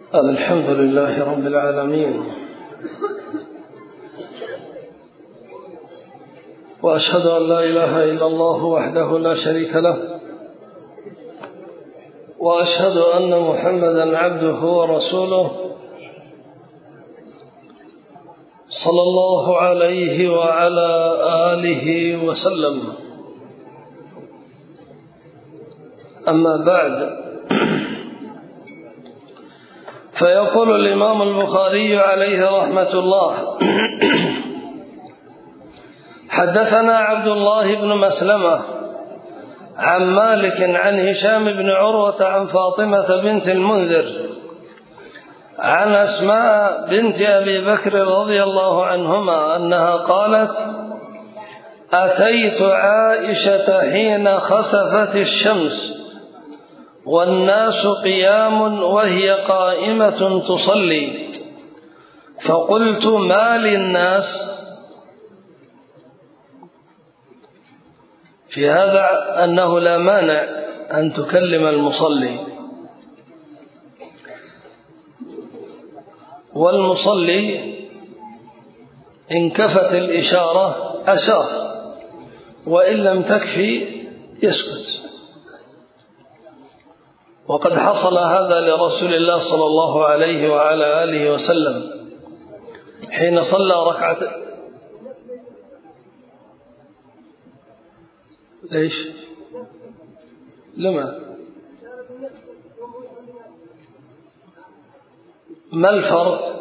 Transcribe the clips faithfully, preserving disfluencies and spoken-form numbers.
الحمد لله رب العالمين، وأشهد أن لا إله إلا الله وحده لا شريك له، وأشهد أن محمدا عبده ورسوله صلى الله عليه وعلى آله وسلم. أما بعد، فيقول الإمام البخاري عليه رحمة الله: حدثنا عبد الله بن مسلمة عن مالك عن هشام بن عروة عن فاطمة بنت المنذر عن أسماء بنت أبي بكر رضي الله عنهما أنها قالت: أتيت عائشة حين خسفت الشمس والناس قيام وهي قائمة تصلي، فقلت: ما للناس؟ في هذا أنه لا مانع أن تكلم المصلي، والمصلي إن كفت الإشارة أشار، وإن لم تكفي يسكت. وقد حصل هذا لرسول الله صلى الله عليه وعلى آله وسلم حين صلى ركعة. ليش؟ لما؟ ما الفرق؟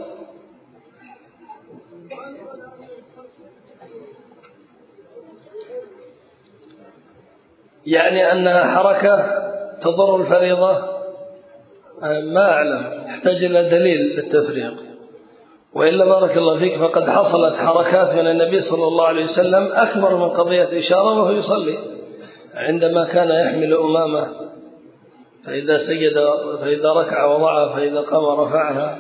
يعني أنها حركة تضر الفريضة؟ ما أعلم، يحتاج إلى دليل للتفريق. وإلا بارك الله فيك، فقد حصلت حركات من النبي صلى الله عليه وسلم أكبر من قضية إشارة وهو يصلي، عندما كان يحمل أمامه فإذا سجد فإذا ركع وضعها، فإذا قام رفعها.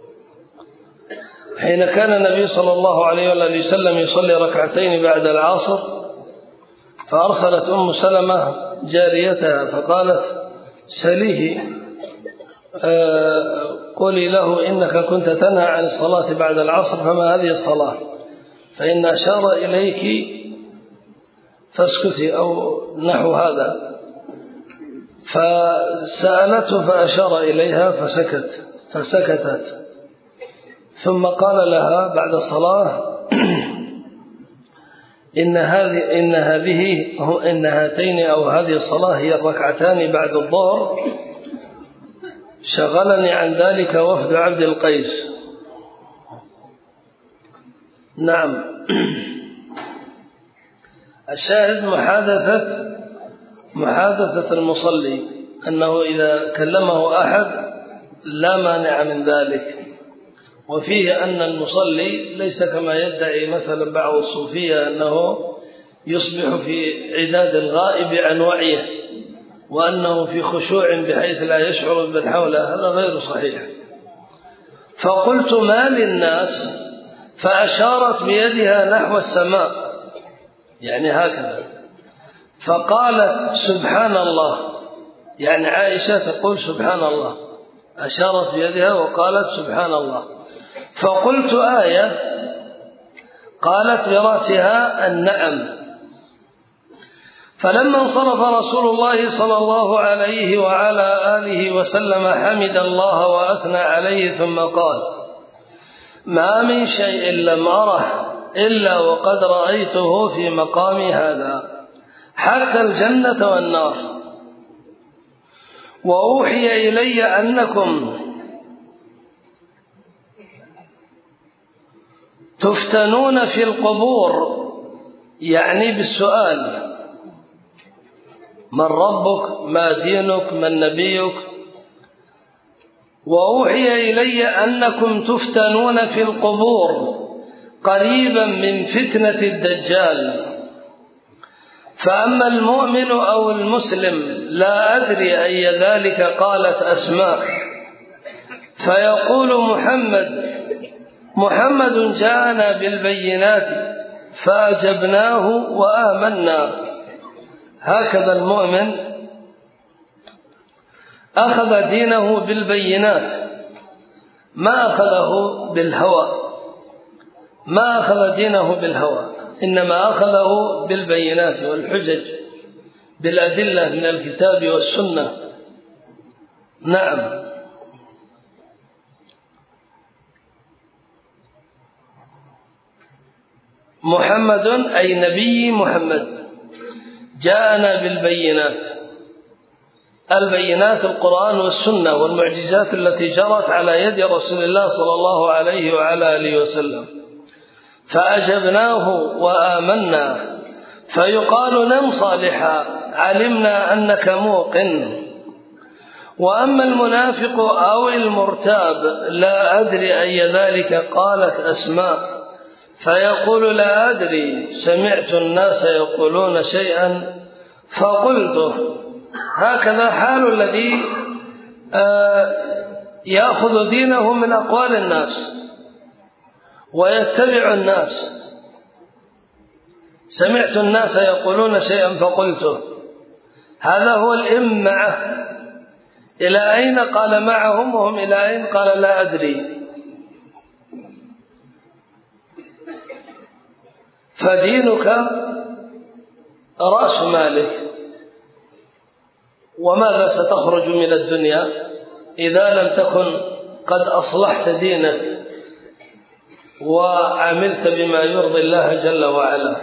حين كان النبي صلى الله عليه وسلم يصلي ركعتين بعد العصر، فأرسلت أم سلمة جاريتها فقالت: سليه، قولي له إنك كنت تنهى عن الصلاة بعد العصر، فما هذه الصلاة؟ فإن أشار إليك فاسكتي، أو نحو هذا. فسألته فأشار إليها فسكت فسكتت، ثم قال لها بعد الصلاة: إن هذه إن هذه إن هاتين أو هذه الصلاة هي الركعتان بعد الظهر، شغلني عن ذلك وفد عبد القيس. نعم. الشاهد محادثة محادثة المصلي، أنه إذا كلمه أحد لا مانع من ذلك. وفيه أن المصلي ليس كما يدعي مثلا بعض الصوفية أنه يصبح في عداد الغائب عن وعيه، وأنه في خشوع بحيث لا يشعر بمن حوله، هذا غير صحيح. فقلت: ما للناس؟ فأشارت بيدها نحو السماء، يعني هكذا، فقالت: سبحان الله. يعني عائشة تقول سبحان الله، أشارت بيدها وقالت سبحان الله. فقلت: آية؟ قالت برأسها: النعم. فلما انصرف رسول الله صلى الله عليه وعلى آله وسلم حمد الله وأثنى عليه، ثم قال: ما من شيء لم أره إلا وقد رأيته في مقامي هذا، حتى الجنة والنار. وأوحي إلي أنكم تفتنون في القبور، يعني بالسؤال: من ربك؟ ما دينك؟ من نبيك؟ وأوحي إلي أنكم تفتنون في القبور قريبا من فتنة الدجال، فأما المؤمن أو المسلم لا أدري أي ذلك. قالت أسماء: فيقول محمد محمد جاءنا بالبينات فأجبناه وآمنا. هكذا المؤمن أخذ دينه بالبينات، ما أخذه بالهوى، ما أخذ دينه بالهوى، إنما أخذه بالبينات والحجج، بالأدلة من الكتاب والسنة. نعم. محمد أي نبي محمد جاءنا بالبينات، البينات القرآن والسنة والمعجزات التي جرت على يد رسول الله صلى الله عليه وعلى آله وسلم، فأجبناه وآمنا. فيقال نم صالحا علمنا أنك موقن. وأما المنافق أو المرتاب لا أدري أي ذلك قالت أسماء، فيقول لا أدري سمعت الناس يقولون شيئا فقلته. هكذا حال الذي يأخذ دينه من أقوال الناس ويتبع الناس. سمعت الناس يقولون شيئا فقلته، هذا هو الإمعة. إلى أين قال معهم وهم إلى أين قال لا أدري. فدينك رأس مالك، وماذا ستخرج من الدنيا إذا لم تكن قد أصلحت دينك وعملت بما يرضي الله جل وعلا؟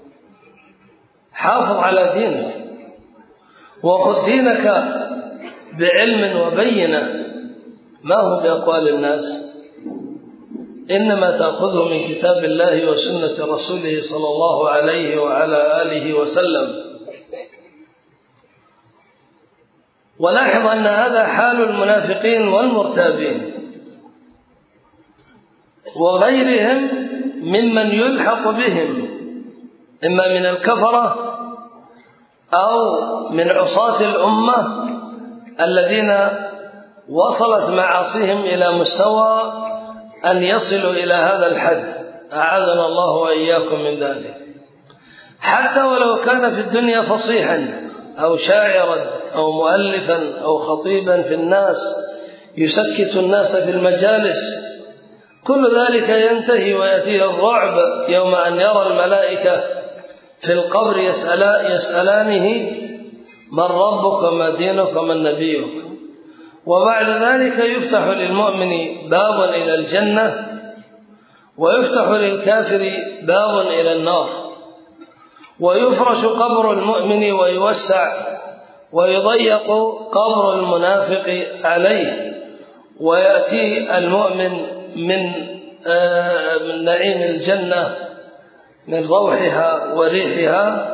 حافظ على دينك وخذ دينك بعلم وبينة، ما هو بأقوال الناس، إنما تأخذه من كتاب الله وسنة رسوله صلى الله عليه وعلى آله وسلم. ولاحظ أن هذا حال المنافقين والمرتابين وغيرهم ممن يلحق بهم، إما من الكفرة أو من عصاة الأمة الذين وصلت معاصيهم إلى مستوى أن يصلوا إلى هذا الحد، أعاذنا الله وإياكم من ذلك. حتى ولو كان في الدنيا فصيحا أو شاعرا أو مؤلفا أو خطيبا في الناس يسكت الناس في المجالس، كل ذلك ينتهي ويأتيه الرعب يوم أن يرى الملائكة في القبر يسألانه من ربك وما دينك ومن نبيك. وبعد ذلك يفتح للمؤمن باب إلى الجنة ويفتح للكافر باب إلى النار، ويفرش قبر المؤمن ويوسع ويضيق قبر المنافق عليه، ويأتي المؤمن من من نعيم الجنة من روحها وريحها،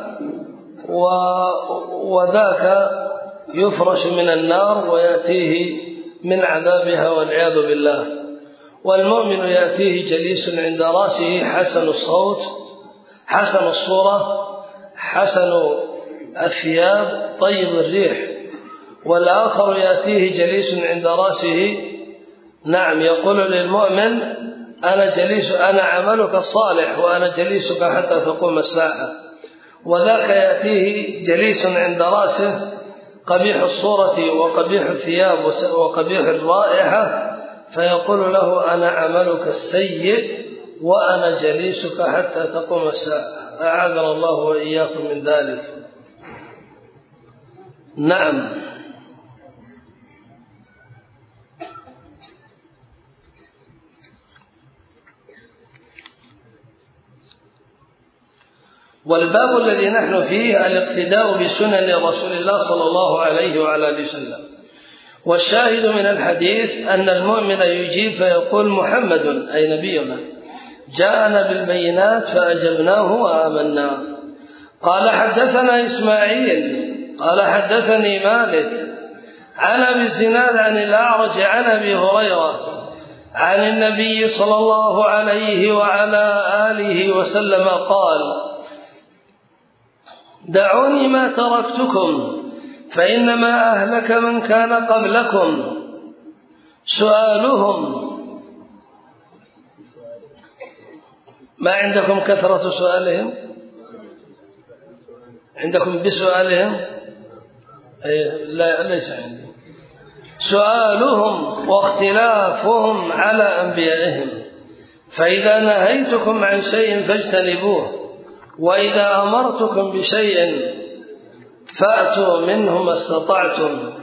وذاك يفرش من النار ويأتيه من عذابها والعياذ بالله. والمؤمن يأتيه جليس عند رأسه حسن الصوت حسن الصورة حسن الثياب طيب الريح، والآخر يأتيه جليس عند رأسه نعم يقول للمؤمن أنا جليس أنا عملك الصالح وأنا جليسك حتى تقوم الساعة. وذاك يأتيه جليس عند رأسه قبيح الصورة وقبيح الثياب وقبيح الرائحة، فيقول له أنا عملك السيء وأنا جليسك حتى تقوم الساعة، أعاذنا الله وإياكم من ذلك. نعم. والباب الذي نحن فيه الاقتداء بسنن رسول الله صلى الله عليه وعلى اله وسلم. والشاهد من الحديث أن المؤمن يجيب فيقول محمد أي نبينا جاءنا بالبينات فأجبناه وآمنا. قال حدثنا إسماعيل قال حدثني مالك عن أبي الزناد عن الأعرج عن أبي هريرة عن النبي صلى الله عليه وعلى آله وسلم قال دعوني ما تركتكم فإنما أهلك من كان قبلكم سؤالهم. ما عندكم كثرة سؤالهم؟ عندكم بسؤالهم؟ لا ليس عندي. سؤالهم واختلافهم على أنبيائهم. فإذا نهيتكم عن شيء فاجتنبوه، وإذا أمرتكم بشيء فأتوا منه ما استطعتم.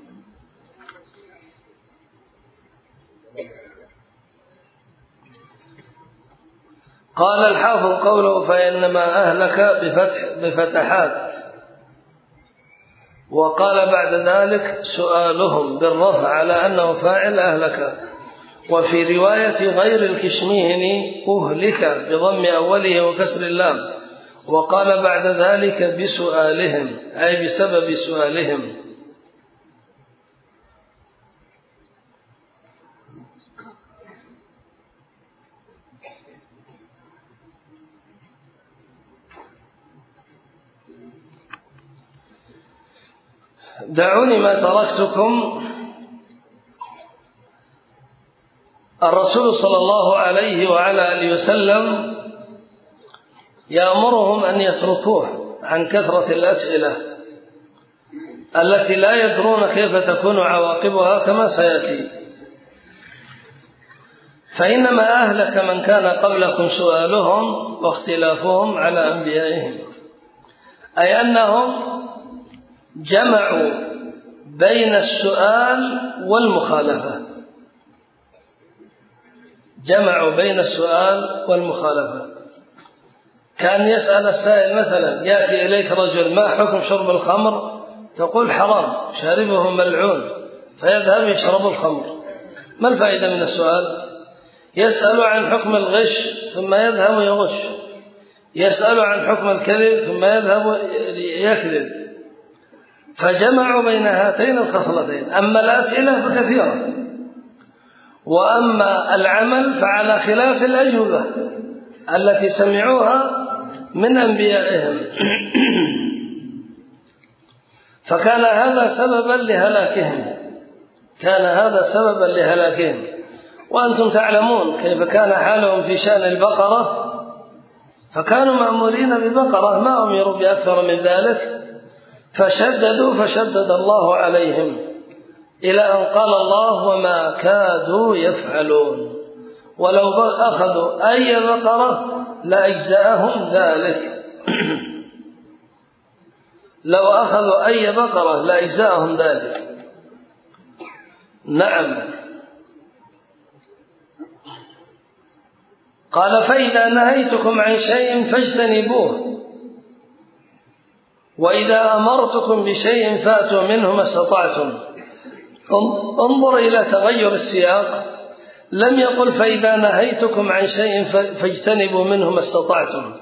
قال الحافظ قوله فإنما أهلك بفتح بفتحات، وقال بعد ذلك سؤالهم بالرفع على أنه فاعل أهلك. وفي رواية غير الكشميهني أهلك بضم أوله وكسر اللام، وقال بعد ذلك بسؤالهم أي بسبب سؤالهم. دعوني ما تركتكم. الرسول صلى الله عليه وعلى آله وسلم يأمرهم أن يتركوه عن كثرة الأسئلة التي لا يدرون كيف تكون عواقبها كما سيأتي. فإنما أهلك من كان قبلكم سؤالهم واختلافهم على أنبيائهم، أي أنهم جمعوا بين السؤال والمخالفة، جمعوا بين السؤال والمخالفة. كان يسأل السائل مثلا، يأتي إليك رجل ما حكم شرب الخمر؟ تقول حرام، شاربه ملعون، فيذهب يشرب الخمر. ما الفائدة من السؤال؟ يسأل عن حكم الغش ثم يذهب يغش، يسأل عن حكم الكذب ثم يذهب يكذب. فجمعوا بين هاتين الخصلتين. أما الأسئلة فكثيرة، وأما العمل فعلى خلاف الأجوبة التي سمعوها من أنبيائهم. فكان هذا سببا لهلاكهم، كان هذا سببا لهلاكهم. وأنتم تعلمون كيف كان حالهم في شأن البقرة، فكانوا مأمورين ببقرة ما أمروا بأكثر من ذلك، فشددوا فشدد الله عليهم إلى أن قال الله وما كادوا يفعلون، ولو أخذوا أي بقرة لأجزأهم ذلك لو أخذوا أي بقرة لأجزأهم ذلك. نعم. قال فإذا نهيتكم عن شيء فاجتنبوه، وإذا أمرتكم بشيء فأتوا منه ما استطعتم. انظر إلى تغير السياق، لم يقل فإذا نهيتكم عن شيء فاجتنبوا منه ما استطعتم،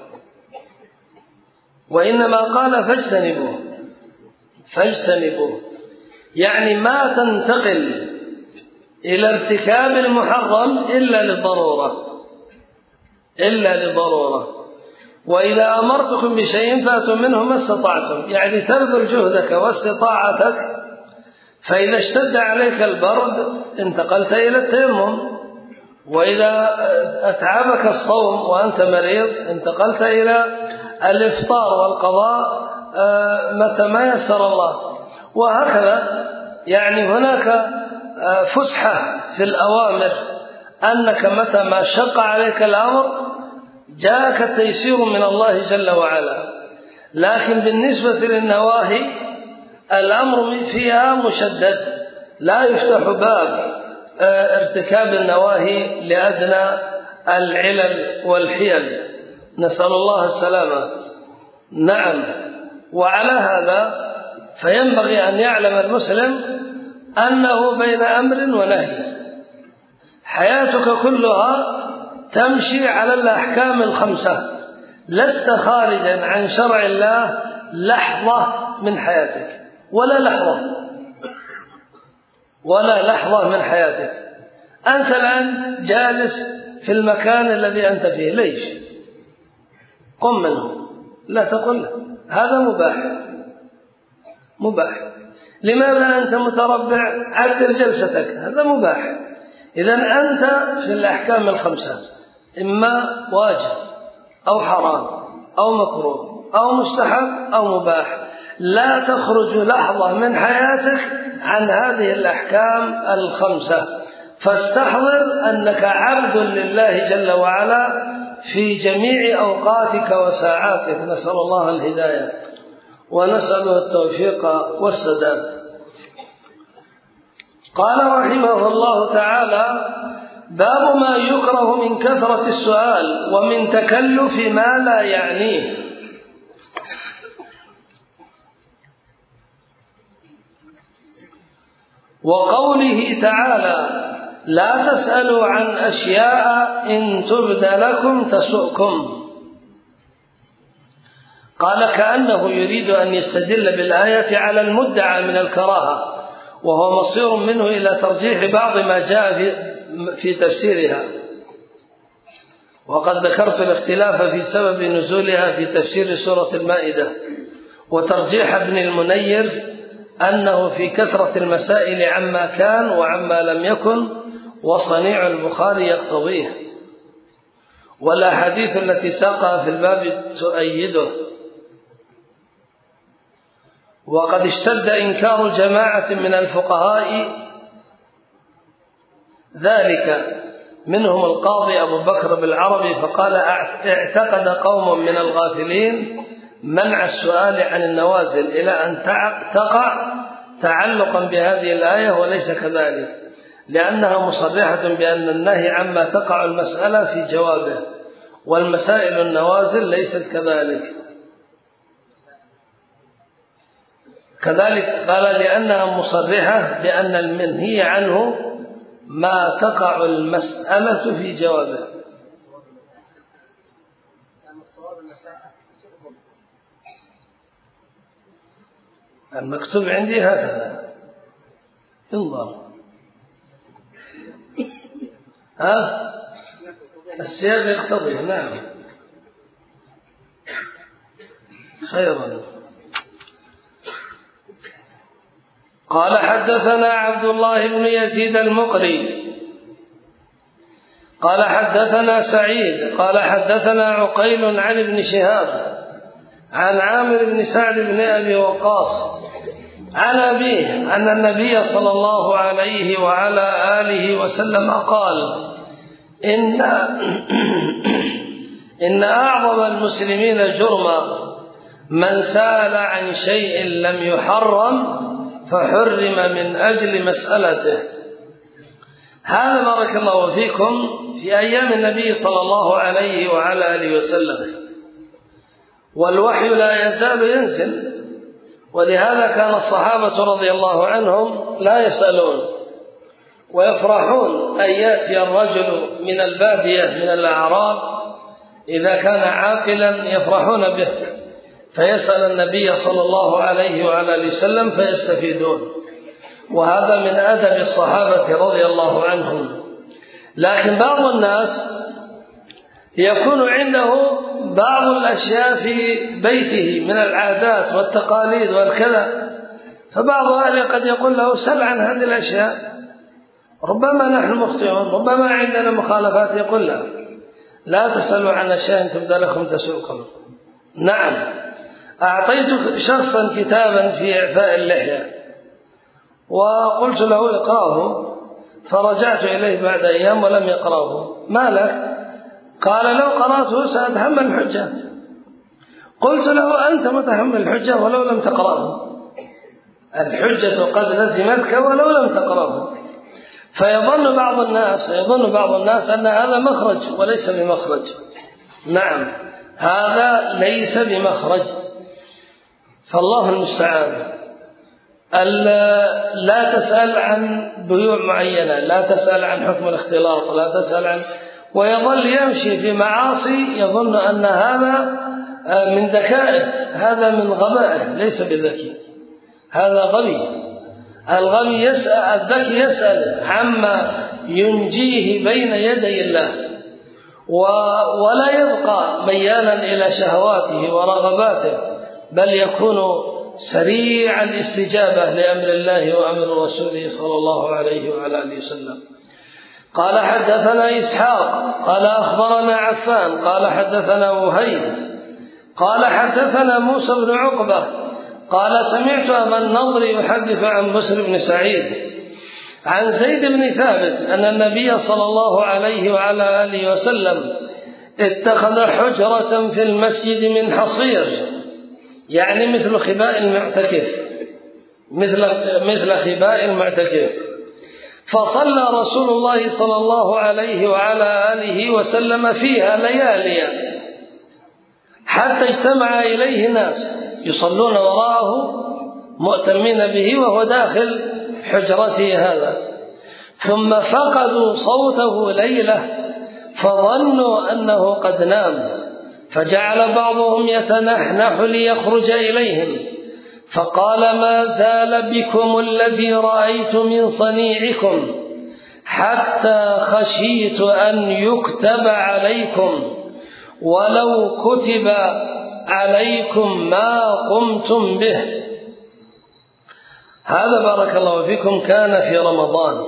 وإنما قال فاجتنبوه فاجتنبوه يعني ما تنتقل إلى ارتكاب المحرم إلا للضرورة إلا للضرورة. وإذا أمرتكم بشيء فأتوا منه ما استطعتم، يعني تبذل جهدك واستطاعتك. فإذا اشتد عليك البرد انتقلت إلى التيمم، وإذا أتعبك الصوم وأنت مريض انتقلت إلى الإفطار والقضاء متى ما يسر الله. وهكذا يعني هناك فسحة في الأوامر، أنك متى ما شق عليك الأمر جاءك التيسير من الله جل وعلا. لكن بالنسبة للنواهي الأمر فيها مشدد، لا يفتح باب ارتكاب النواهي لأدنى العلل والحيل، نسأل الله السلامة. نعم. وعلى هذا فينبغي أن يعلم المسلم أنه بين أمر ونهي، حياتك كلها تمشي على الأحكام الخمسة، لست خارجا عن شرع الله لحظة من حياتك، ولا لحظة ولا لحظة من حياتك. أنت الآن جالس في المكان الذي أنت فيه، ليش؟ قم منه، لا تقل هذا مباح مباح. لماذا أنت متربع؟ عدل جلستك، هذا مباح. إذن أنت في الأحكام الخمسة، إما واجب أو حرام أو مكروه أو مستحب أو مباح. لا تخرج لحظة من حياتك عن هذه الأحكام الخمسة، فاستحضر أنك عبد لله جل وعلا في جميع أوقاتك وساعاتك. نسأل الله الهداية ونسأله التوفيق والسداد. قال رحمه الله تعالى: باب ما يكره من كثرة السؤال ومن تكلف ما لا يعنيه. وقوله تعالى: لا تسألوا عن أشياء إن تبد لكم تسؤكم. قال كأنه يريد أن يستدل بالآية على المدعى من الكراهة، وهو مصير منه إلى ترجيح بعض ما جاء في تفسيرها. وقد ذكرت الاختلاف في سبب نزولها في تفسير سورة المائدة، وترجيح ابن المنير أنه في كثرة المسائل عما كان وعما لم يكن، وصنيع البخاري يقتضيه، والأحاديث التي ساقها في الباب تؤيده. وقد اشتد إنكار جماعة من الفقهاء ذلك، منهم القاضي أبو بكر بالعربي، فقال: اعتقد قوم من الغافلين منع السؤال عن النوازل إلى أن تقع تعلقا بهذه الآية، وليس كذلك، لأنها مصرحة بأن النهي عما تقع المسألة في جوابه، والمسائل النوازل ليست كذلك. كذلك قال لأنها مصرحة بأن المنهي عنه ما تقع المسألة في جوابه. المكتوب عندي هكذا انظر، ها السياق يقتضي. نعم خيرا. قال: حدثنا عبد الله بن يزيد المقري قال حدثنا سعيد قال حدثنا عقيل عن ابن شهاب عن عامر بن سعد بن أبي وقاص عن أبيه أن النبي صلى الله عليه وعلى آله وسلم قال: إن إن أعظم المسلمين جرما من سأل عن شيء لم يحرم فحرم من أجل مسألته. هذا بارك الله فيكم في أيام النبي صلى الله عليه وعلى آله وسلم، والوحي لا يزال ينزل، ولهذا كان الصحابة رضي الله عنهم لا يسألون، ويفرحون أن يأتي الرجل من البادية من الأعراب إذا كان عاقلا يفرحون به، فيسأل النبي صلى الله عليه وعلى آله وسلم فيستفيدون، وهذا من أدب الصحابة رضي الله عنهم. لكن بعض الناس يكون عنده بعض الأشياء في بيته من العادات والتقاليد والكذا، فبعض أهله قد يقول له: سل عن هذه الأشياء، ربما نحن مخطئون، ربما عندنا مخالفات. يقول له: لا تسألوا عن أشياء تبدى لكم تسؤكم. نعم، أعطيت شخصا كتابا في إعفاء اللحية وقلت له: اقرأه، فرجعت إليه بعد أيام ولم يقرأه. ما لك؟ قال: لو قرأته سأتحمل الحجة. قلت له: أنت متحمل الحجة ولو لم تقرأه، الحجة قد لزمتك ولو لم تقرأه. فيظن بعض الناس يظن بعض الناس أن هذا مخرج وليس بمخرج. نعم، هذا ليس بمخرج، فالله المستعان. لا تسأل عن بيوع معينة، لا تسأل عن حكم الاختلاط، لا تسأل عن، ويظل يمشي في معاصي يظن أن هذا من ذكائه، هذا من غبائه، ليس بذكي، هذا غبي. الغبي يسأل، الذكي يسأل عما ينجيه بين يدي الله، ولا يبقى ميالا إلى شهواته ورغباته، بل يكون سريع الاستجابة لأمر الله وأمر رسوله صلى الله عليه وعلى آله وسلم. قال: حدثنا إسحاق قال أخبرنا عفان قال حدثنا وهيب قال حدثنا موسى بن عقبة قال سمعت أبا النضر يحدث عن بسر بن سعيد عن زيد بن ثابت أن النبي صلى الله عليه وعلى آله وسلم اتخذ حجرة في المسجد من حصير، يعني مثل خباء المعتكف، مثل مثل خباء المعتكف، فصلى رسول الله صلى الله عليه وعلى آله وسلم فيها لياليا حتى اجتمع إليه ناس يصلون وراءه مؤتمين به وهو داخل حجرته هذا، ثم فقدوا صوته ليلة فظنوا أنه قد نام، فجعل بعضهم يتنحنح ليخرج إليهم، فقال ما زال بكم الذي رأيت من صنيعكم حتى خشيت أن يكتب عليكم، ولو كتب عليكم ما قمتم به. هذا بارك الله فيكم كان في رمضان،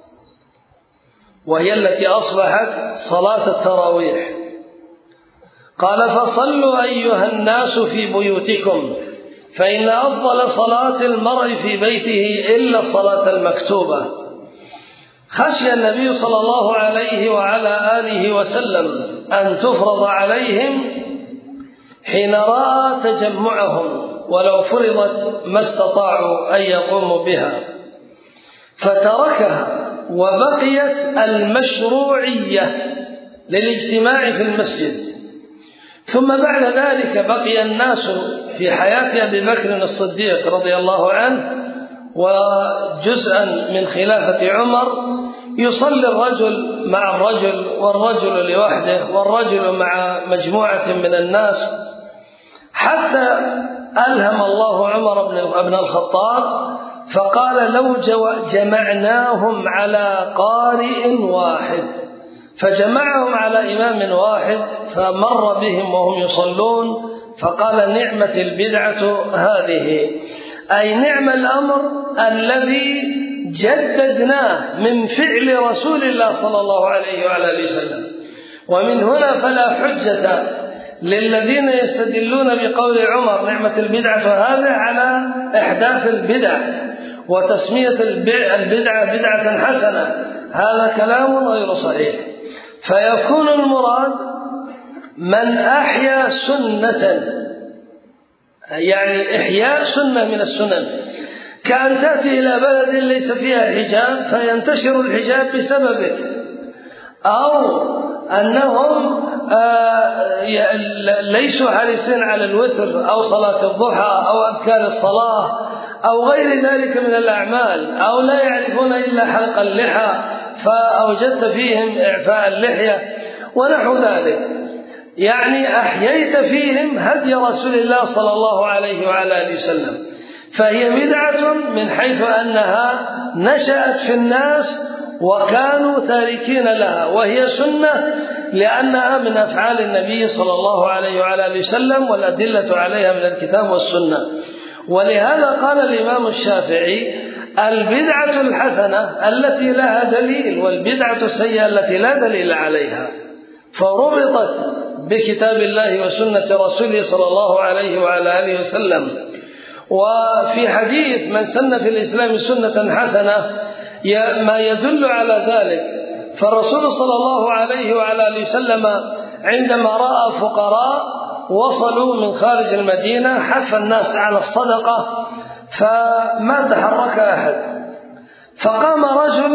وهي التي أصبحت صلاة التراويح. قال فصلوا أيها الناس في بيوتكم، فإن أفضل صلاة المرء في بيته إلا الصلاة المكتوبة. خشي النبي صلى الله عليه وعلى آله وسلم أن تفرض عليهم حين رأى تجمعهم، ولو فرضت ما استطاعوا أن يقوموا بها، فتركها، وبقيت المشروعية للاجتماع في المسجد. ثم بعد ذلك بقي الناس في حياة أبي بكر الصديق رضي الله عنه وجزءا من خلافة عمر يصلي الرجل مع الرجل، والرجل لوحده، والرجل مع مجموعة من الناس، حتى ألهم الله عمر بن الخطاب فقال لو جمعناهم على قارئ واحد، فجمعهم على إمام واحد فمر بهم وهم يصلون فقال نعمة البدعة هذه، أي نعم الأمر الذي جددناه من فعل رسول الله صلى الله عليه وعلى آله وسلم. ومن هنا فلا حجة للذين يستدلون بقول عمر نعمة البدعة هذه على إحداث البدع وتسمية البدعة بدعة حسنة، هذا كلام غير صحيح. فيكون المراد من أحيا سنة، يعني إحياء سنة من السنن، كأن تأتي إلى بلد ليس فيها حجاب فينتشر الحجاب بسببك، أو أنهم ليسوا حريصين على الوتر أو صلاة الضحى أو أذكار الصلاة أو غير ذلك من الأعمال، أو لا يعرفون إلا حلق اللحى فأوجدت فيهم إعفاء اللحية ونحو ذلك، يعني أحييت فيهم هدي رسول الله صلى الله عليه وعلى آله وسلم. فهي بدعة من حيث أنها نشأت في الناس وكانوا تاركين لها، وهي سنة لأنها من أفعال النبي صلى الله عليه وعلى آله وسلم والأدلة عليها من الكتاب والسنة. ولهذا قال الإمام الشافعي البدعة الحسنة التي لها دليل، والبدعة السيئة التي لا دليل عليها، فربطت بكتاب الله وسنة رسوله صلى الله عليه وعلى آله وسلم. وفي حديث من سن في الإسلام سنة حسنة ما يدل على ذلك، فالرسول صلى الله عليه وعلى آله وسلم عندما رأى فقراء وصلوا من خارج المدينة حث الناس على الصدقة فما تحرك أحد، فقام رجل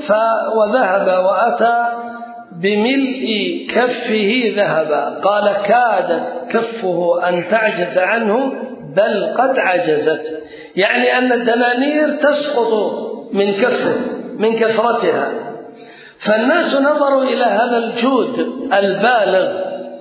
وذهب وأتى بملء كفه ذهبا، قال كاد كفه أن تعجز عنه بل قد عجزت، يعني أن الدنانير تسقط من كفه من كثرتها. فالناس نظروا إلى هذا الجود البالغ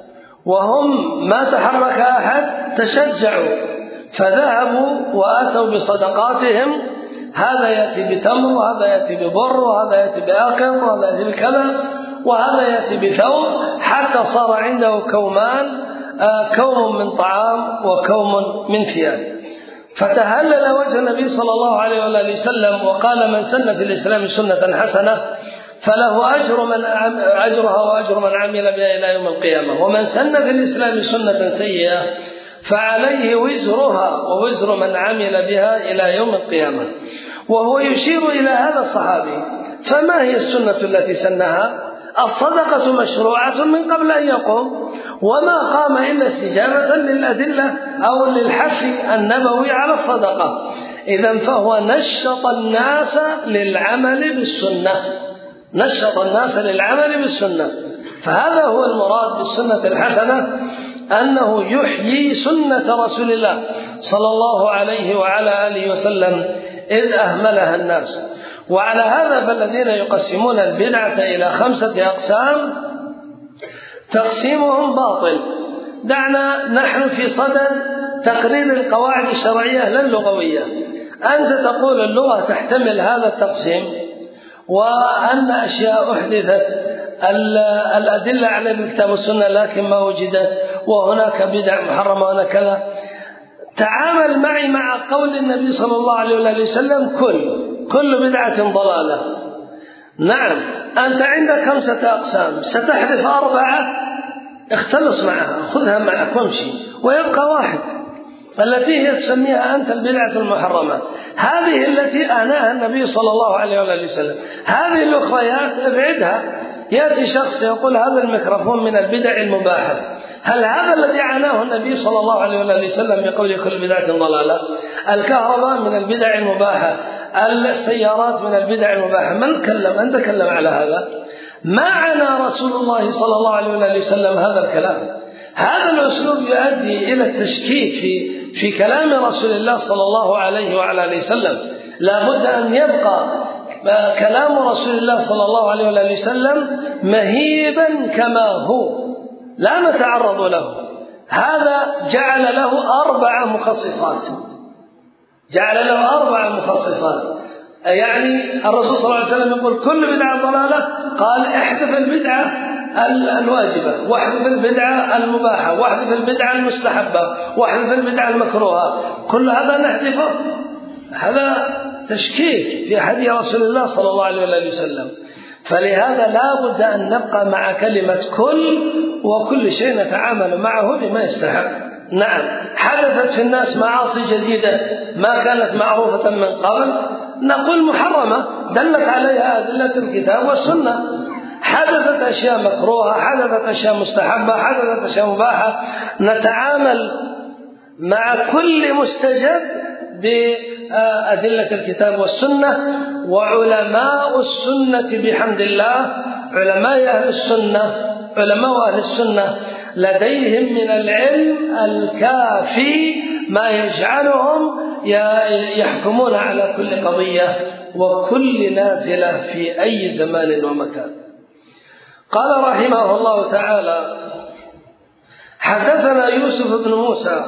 وهم ما تحرك أحد، تشجعوا فذهبوا وآتوا بصدقاتهم، هذا يأتي بتمر وهذا يأتي ببر وهذا يأتي بآكل وهذا يأتي بكذا وهذا يأتي بثوب، حتى صار عنده كومان، كوم من طعام وكوم من ثياب. فتهلل وجه النبي صلى الله عليه وآله وسلم وقال من سن في الإسلام سنة حسنة فله أجر من أجرها وأجر من عمل بها إلى يوم القيامة، ومن سن في الإسلام سنة سيئة فعليه وزرها ووزر من عمل بها إلى يوم القيامة. وهو يشير إلى هذا الصحابي. فما هي السنة التي سنها؟ الصدقة مشروعة من قبل أن يقوم، وما قام إلا استجابة للأدلة أو للحث النبوي على الصدقة. إذن فهو نشط الناس للعمل بالسنة، نشط الناس للعمل بالسنة. فهذا هو المراد بالسنة الحسنة، أنه يحيي سنة رسول الله صلى الله عليه وعلى آله وسلم إذ أهملها الناس. وعلى هذا فالذين يقسمون البدعة إلى خمسة أقسام تقسيمهم باطل. دعنا نحن في صدد تقرير القواعد الشرعية لا اللغوية. أنت تقول اللغة تحتمل هذا التقسيم، وأن أشياء أحدثت الأدلة على الكتاب والسنة لكن ما وجدت، وهناك بدع محرمة وهناك كذا. تعامل معي مع قول النبي صلى الله عليه وسلم كل كل بدعة ضلالة. نعم، أنت عندك خمسة أقسام، ستحذف أربعة، اختلص معها، خذها معك وامشي، ويبقى واحد التي هي تسميها أنت البدعة المحرمة. هذه التي أناها النبي صلى الله عليه وسلم. هذه الأخريات ابعدها. يأتي شخص يقول هذا الميكروفون من البدع المباحة. هل هذا الذي عناه النبي صلى الله عليه وسلم بقول كل بدعة ضلالة؟ الكهرباء من البدع المباحة، السيارات من البدع المباحة. من كلم؟ من تكلم على هذا؟ ما عنا رسول الله صلى الله عليه وسلم هذا الكلام. هذا الأسلوب يؤدي إلى التشكيك في في كلام رسول الله صلى الله عليه وعلى وسلم. لا بد أن يبقى كلام رسول الله صلى الله عليه وسلم مهيبا كما هو، لا نتعرض له. هذا جعل له أربع مخصصات، جعل له أربع مخصصات. يعني الرسول صلى الله عليه وسلم يقول كل بدعة ضلالة، قال احذف البدعة الواجبة، واحذف البدعة المباحة، واحذف البدعة المستحبة، واحذف البدعة المكروهة. كل هذا نحذفه. هذا تشكيك في هدي رسول الله صلى الله عليه وسلم. فلهذا لا بد أن نبقى مع كلمة كل، وكل شيء نتعامل معه بما يستحق. نعم، حدثت في الناس معاصي جديدة ما كانت معروفة من قبل، نقول محرمة دلت عليها أدلة الكتاب والسنة. حدثت أشياء مكروهة، حدثت أشياء مستحبة، حدثت أشياء مباحة. نتعامل مع كل مستجد بأدلة الكتاب والسنة. وعلماء السنة بحمد الله، علماء أهل السنة، علماء أهل السنة لديهم من العلم الكافي ما يجعلهم يحكمون على كل قضية وكل نازلة في أي زمان ومكان. قال رحمه الله تعالى: حدثنا يوسف بن موسى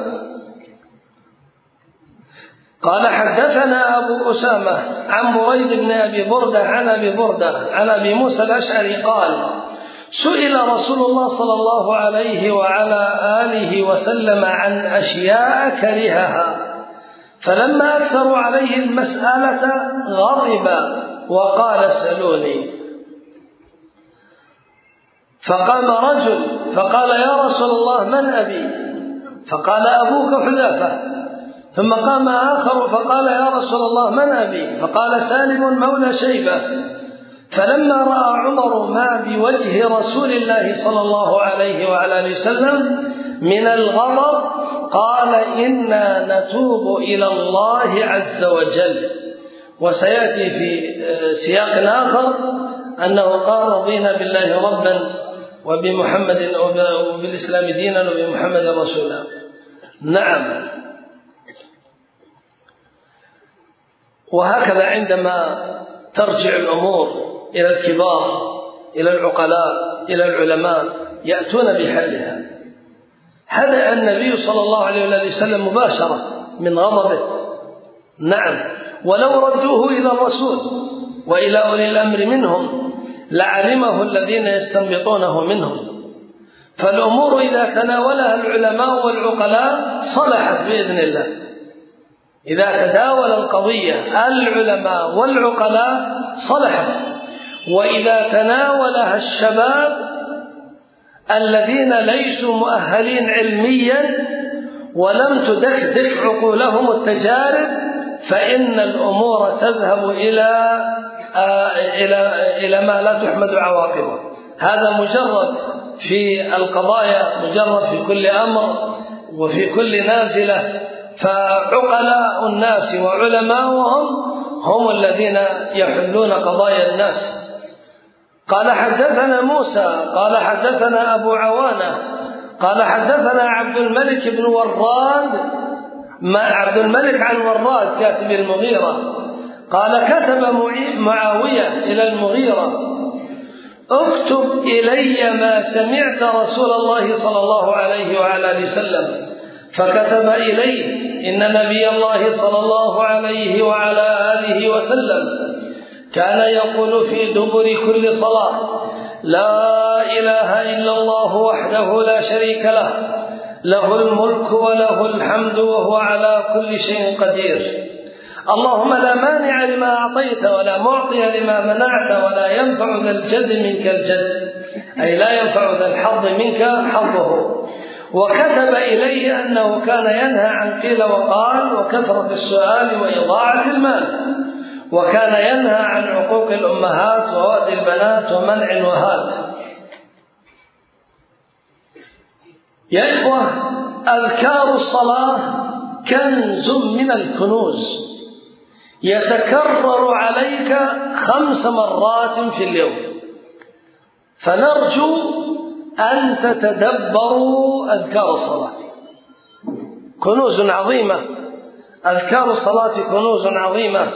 قال حدثنا أبو أسامة عن بريد بن أبي بردة عن أبي بردة عن أبي موسى الأشعري قال: سئل رسول الله صلى الله عليه وعلى آله وسلم عن أشياء كرهها، فلما أكثروا عليه المسألة غضب وقال: سألوني. فقام رجل فقال: يا رسول الله من أبي؟ فقال: أبوك حذافة. ثم قام آخر فقال: يا رسول الله من أبي؟ فقال: سالم مولى شيبة. فلما رأى عمر ما بوجه رسول الله صلى الله عليه وعلى آله وسلم من الغضب قال: إنا نتوب إلى الله عز وجل. وسيأتي في سياق آخر أنه قال: رضينا بالله ربا وبمحمد وبالإسلام دينا وبمحمد رسولا. نعم. وهكذا عندما ترجع الأمور إلى الكبار، إلى العقلاء، إلى العلماء، يأتون بحلها. هدأ النبي صلى الله عليه وسلم مباشرة من غضبه. نعم. ولو ردوه إلى الرسول وإلى أولي الأمر منهم لعلمه الذين يستنبطونه منهم. فالأمور إذا تناولها العلماء والعقلاء صلحت بإذن الله. إذا تداول القضية العلماء والعقلاء صلحت. وإذا تناولها الشباب الذين ليسوا مؤهلين علميا ولم تدكدك عقولهم التجارب فإن الأمور تذهب إلى إلى إلى ما لا تحمد عواقبه. هذا مجرد في القضايا، مجرد في كل أمر وفي كل نازلة. فعقلاء الناس وعلماؤهم هم الذين يحلون قضايا الناس. قال حدثنا موسى قال حدثنا أبو عوانة قال حدثنا عبد الملك بن وراد، ما عبد الملك عن وراد كاتب المغيرة قال كتب معاوية إلى المغيرة اكتب إلي ما سمعت رسول الله صلى الله عليه وعلى آله وسلم، فكتب إليه إن نبي الله صلى الله عليه وعلى آله وسلم كان يقول في دبر كل صلاة لا إله إلا الله وحده لا شريك له، له الملك وله الحمد وهو على كل شيء قدير، اللهم لا مانع لما أعطيت ولا معطي لما منعت ولا ينفع ذا الجد منك الجد، أي لا ينفع ذا الحظ منك حظه. وكتب إليه أنه كان ينهى عن قيل وقال وكثرة السؤال وإضاعة المال، وكان ينهى عن عقوق الأمهات ووأد البنات ومنع الوهات. يا إخوة، أذكار الصلاة كنز من الكنوز يتكرر عليك خمس مرات في اليوم، فنرجو أن تتدبروا أذكار الصلاة. كنوز عظيمة، أذكار الصلاة كنوز عظيمة.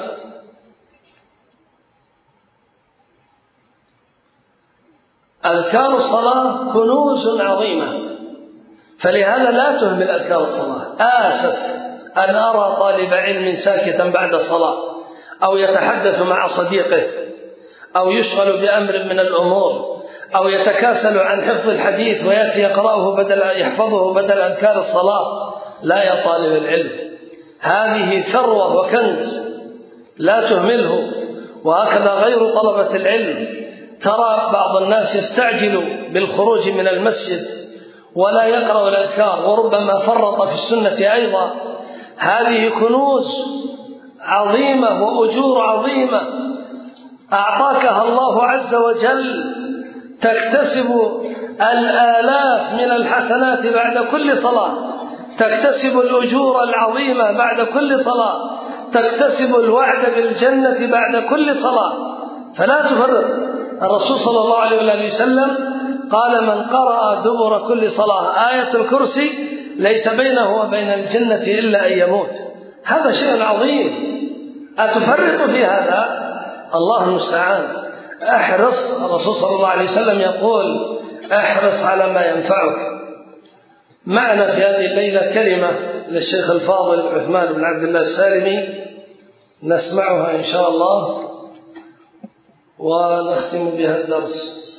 أذكار الصلاة كنوز عظيمة، فلهذا لا تهمل أذكار الصلاة. آسف أن أرى طالب علم ساكتا بعد الصلاة أو يتحدث مع صديقه أو يشغل بأمر من الأمور أو يتكاسل عن حفظ الحديث ويأتي يقرأه بدل يحفظه بدل أذكار الصلاة. لا يا طالب العلم، هذه ثروة وكنز لا تهمله. وهكذا غير طلبة العلم، ترى بعض الناس يستعجل بالخروج من المسجد ولا يقرأ الأذكار وربما فرط في السنة أيضا. هذه كنوز عظيمة وأجور عظيمة أعطاكها الله عز وجل، تكتسب الآلاف من الحسنات بعد كل صلاة، تكتسب الأجور العظيمة بعد كل صلاة، تكتسب الوعد بالجنة بعد كل صلاة، فلا تفرط. الرسول صلى الله عليه وسلم قال من قرأ دبر كل صلاة آية الكرسي ليس بينه وبين الجنة إلا أن يموت. هذا شيء عظيم، أتفرط في هذا؟ الله المستعان. احرص، الرسول صلى الله عليه وسلم يقول احرص على ما ينفعك. معنا في هذه الليلة كلمة للشيخ الفاضل عثمان بن عبد الله السالمي نسمعها إن شاء الله ونختم بها الدرس.